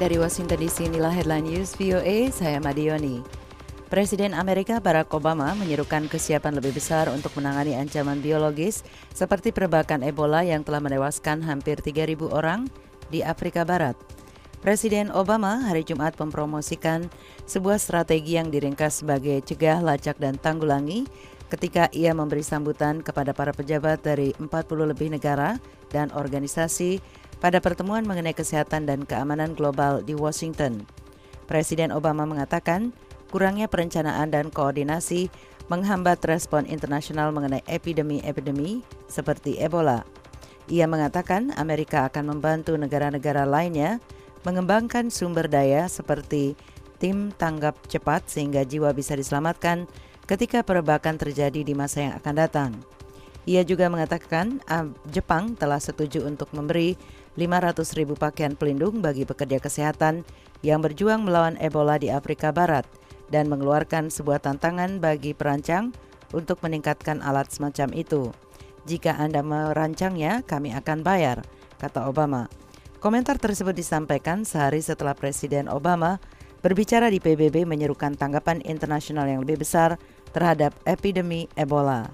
Dari Washington DC, inilah Headline News VOA, saya Madioni. Presiden Amerika Barack Obama menyerukan kesiapan lebih besar untuk menangani ancaman biologis seperti perbakan Ebola yang telah menewaskan hampir 3.000 orang di Afrika Barat. Presiden Obama hari Jumat mempromosikan sebuah strategi yang diringkas sebagai cegah, lacak, dan tanggulangi ketika ia memberi sambutan kepada para pejabat dari 40 lebih negara dan organisasi pada pertemuan mengenai kesehatan dan keamanan global di Washington. Presiden Obama mengatakan kurangnya perencanaan dan koordinasi menghambat respon internasional mengenai epidemi seperti Ebola. Ia mengatakan Amerika akan membantu negara-negara lainnya mengembangkan sumber daya seperti tim tanggap cepat sehingga jiwa bisa diselamatkan ketika perbakan terjadi di masa yang akan datang. Ia juga mengatakan Jepang telah setuju untuk memberi 500.000 pakaian pelindung bagi pekerja kesehatan yang berjuang melawan Ebola di Afrika Barat dan mengeluarkan sebuah tantangan bagi perancang untuk meningkatkan alat semacam itu. Jika Anda merancangnya, kami akan bayar, kata Obama. Komentar tersebut disampaikan sehari setelah Presiden Obama berbicara di PBB menyerukan tanggapan internasional yang lebih besar terhadap epidemi Ebola.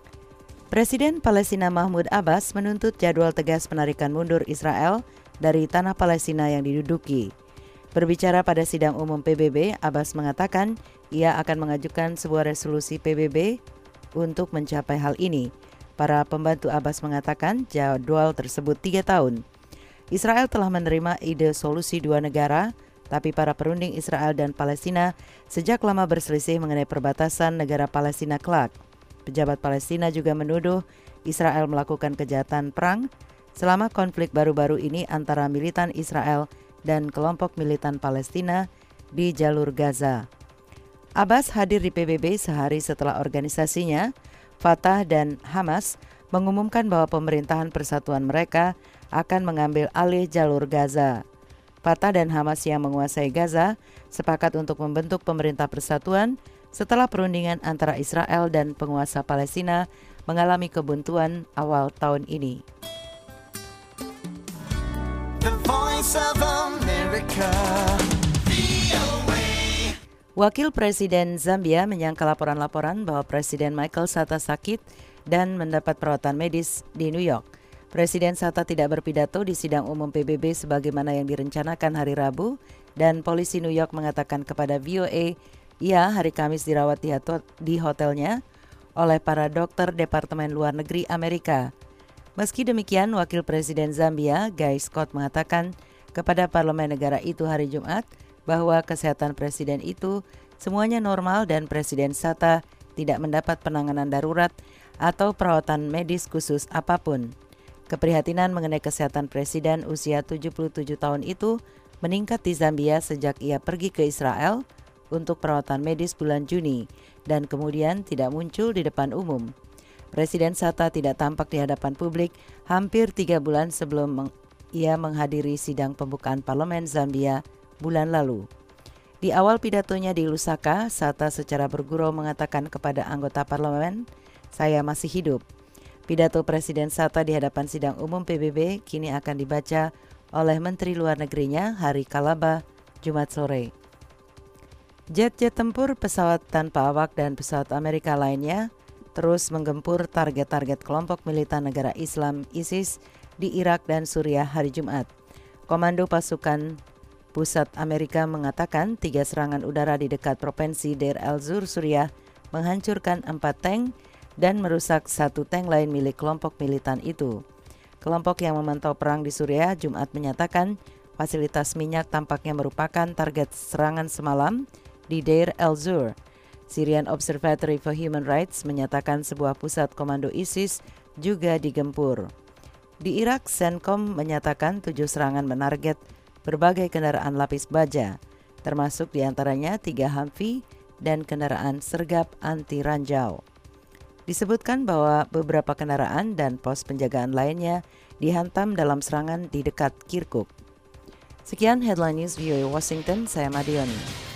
Presiden Palestina Mahmud Abbas menuntut jadwal tegas penarikan mundur Israel dari tanah Palestina yang diduduki. Berbicara pada sidang umum PBB, Abbas mengatakan ia akan mengajukan sebuah resolusi PBB untuk mencapai hal ini. Para pembantu Abbas mengatakan jadwal tersebut 3 tahun. Israel telah menerima ide solusi 2 negara, tapi para perunding Israel dan Palestina sejak lama berselisih mengenai perbatasan negara Palestina kelak. Pejabat Palestina juga menuduh Israel melakukan kejahatan perang selama konflik baru-baru ini antara militan Israel dan kelompok militan Palestina di jalur Gaza. Abbas hadir di PBB sehari setelah organisasinya, Fatah dan Hamas, mengumumkan bahwa pemerintahan persatuan mereka akan mengambil alih jalur Gaza. Fatah dan Hamas yang menguasai Gaza sepakat untuk membentuk pemerintah persatuan setelah perundingan antara Israel dan penguasa Palestina mengalami kebuntuan awal tahun ini. The Voice of America. Wakil Presiden Zambia menyangkal laporan-laporan bahwa Presiden Michael Sata sakit dan mendapat perawatan medis di New York. Presiden Sata tidak berpidato di sidang umum PBB sebagaimana yang direncanakan hari Rabu, dan polisi New York mengatakan kepada VOA ia hari Kamis dirawat di hotelnya oleh para dokter Departemen Luar Negeri Amerika. Meski demikian, Wakil Presiden Zambia, Guy Scott, mengatakan kepada parlemen negara itu hari Jumat bahwa kesehatan presiden itu semuanya normal dan Presiden Sata tidak mendapat penanganan darurat atau perawatan medis khusus apapun. Keprihatinan mengenai kesehatan presiden usia 77 tahun itu meningkat di Zambia sejak ia pergi ke Israel untuk perawatan medis bulan Juni dan kemudian tidak muncul di depan umum. Presiden Sata tidak tampak di hadapan publik hampir 3 bulan sebelum ia menghadiri sidang pembukaan parlemen Zambia bulan lalu. Di awal pidatonya di Lusaka, Sata secara bergurau mengatakan kepada anggota parlemen, "Saya masih hidup." Pidato Presiden Sata di hadapan sidang umum PBB kini akan dibaca oleh Menteri Luar Negerinya Hari Kalaba, Jumat sore. Jet-jet tempur, pesawat tanpa awak, dan pesawat Amerika lainnya terus menggempur target-target kelompok militan negara Islam ISIS di Irak dan Suriah hari Jumat. Komando Pasukan Pusat Amerika mengatakan 3 serangan udara di dekat provinsi Deir el-Zur, Suriah menghancurkan 4 tank dan merusak 1 tank lain milik kelompok militan itu. Kelompok yang memantau perang di Suriah Jumat menyatakan fasilitas minyak tampaknya merupakan target serangan semalam di Deir el-Zur. Syrian Observatory for Human Rights menyatakan sebuah pusat komando ISIS juga digempur. Di Irak, CENTCOM menyatakan 7 serangan menarget berbagai kendaraan lapis baja, termasuk diantaranya 3 Humvee dan kendaraan sergap anti ranjau. Disebutkan bahwa beberapa kendaraan dan pos penjagaan lainnya dihantam dalam serangan di dekat Kirkuk. Sekian Headline News VOA Washington, saya Madioni.